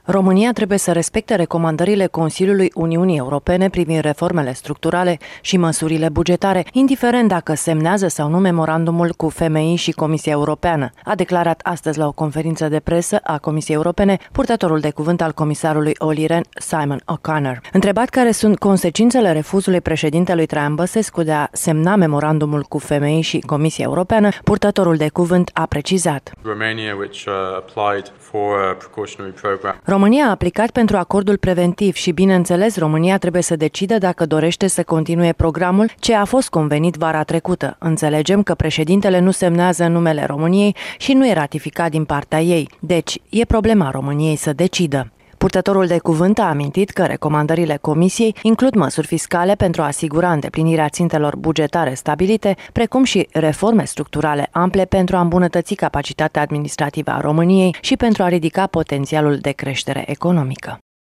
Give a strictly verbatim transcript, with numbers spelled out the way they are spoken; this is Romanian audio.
România trebuie să respecte recomandările Consiliului Uniunii Europene privind reformele structurale și măsurile bugetare, indiferent dacă semnează sau nu memorandumul cu F M I și Comisia Europeană, a declarat astăzi la o conferință de presă a Comisiei Europene purtătorul de cuvânt al comisarului Olli Rehn, Simon O'Connor. Întrebat care sunt consecințele refuzului președintelui Traian Băsescu de a semna memorandumul cu F M I și Comisia Europeană, purtătorul de cuvânt a precizat: Romania, which uh, applied for a precautionary program. România a aplicat pentru acordul preventiv și, bineînțeles, România trebuie să decidă dacă dorește să continue programul ce a fost convenit vara trecută. Înțelegem că președintele nu semnează în numele României și nu e ratificat din partea ei. Deci, e problema României să decidă. Purtătorul de cuvânt a amintit că recomandările Comisiei includ măsuri fiscale pentru a asigura îndeplinirea țintelor bugetare stabilite, precum și reforme structurale ample pentru a îmbunătăți capacitatea administrativă a României și pentru a ridica potențialul de creștere economică.